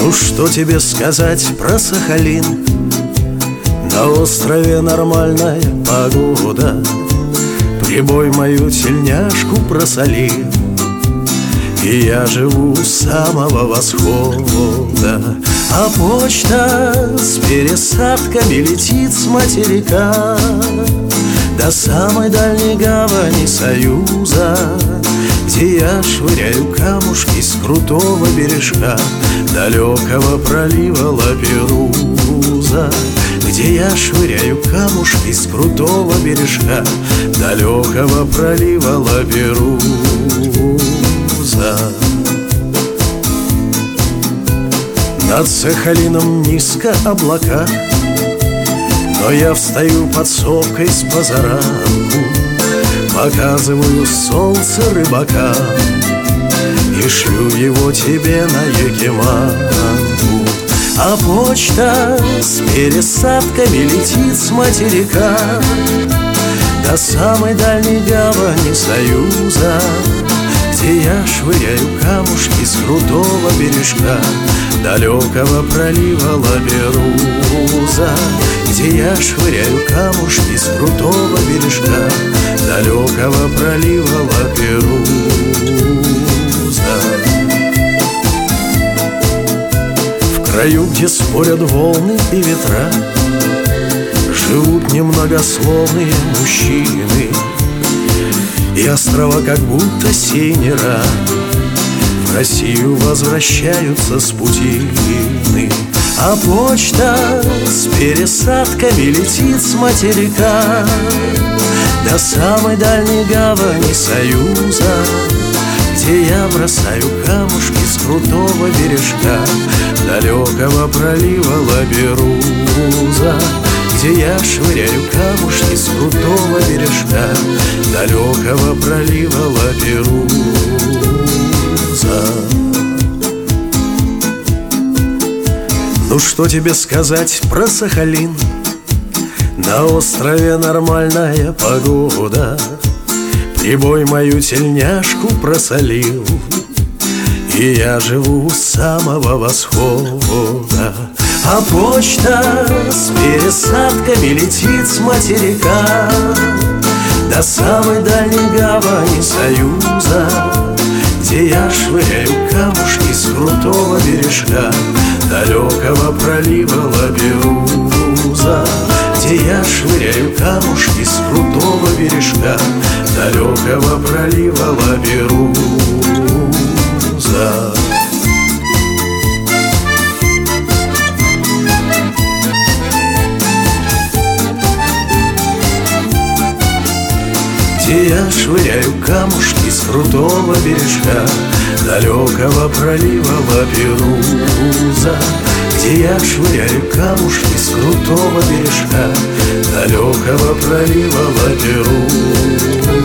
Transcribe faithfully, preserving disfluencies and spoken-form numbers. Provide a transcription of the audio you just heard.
Ну что тебе сказать про Сахалин? На острове нормальная погода, прибой мою тельняшку просолил, и я живу с самого восхода. А почта с пересадками летит с материка до самой дальней гавани Союза, где я швыряю камушки с крутого бережка далекого пролива Лаперуза, где я швыряю камушки с крутого бережка далекого пролива Лаперуза. Над Сахалином низко облака, но я встаю под сопкой с позаранку, показываю солнце рыбака и шлю его тебе на Якиманку. А почта с пересадками летит с материка до самой дальней гавани Союза, где я швыряю камушки с крутого бережка далекого пролива Лаперуза, где я швыряю камушки с крутого бережка далекого пролива Лаперуза. В краю, где спорят волны и ветра, живут немногословные мужчины, и острова как будто сей не раз в Россию возвращаются с путины. А почта с пересадками летит с материка до самой дальней гавани Союза, где я бросаю камушки с крутого бережка далекого пролива Лаперуза, где я швыряю камушки с крутого бережка далекого пролива Лаперуза. Ну что тебе сказать про Сахалин? На острове нормальная погода, прибой мою тельняшку просолил, и я живу с самого восхода. А почта с пересадками летит с материка до самой дальней гавани Союза, где я швыряю камушки с крутого бережка далекого пролива Лаперуза, где я швыряю камушки с крутого бережка далекого пролива Лаперуза. Где я швыряю камушки с крутого бережка далекого пролива Лаперуза, где я швыряю камушки с крутого бережка далекого пролива Лаперуза.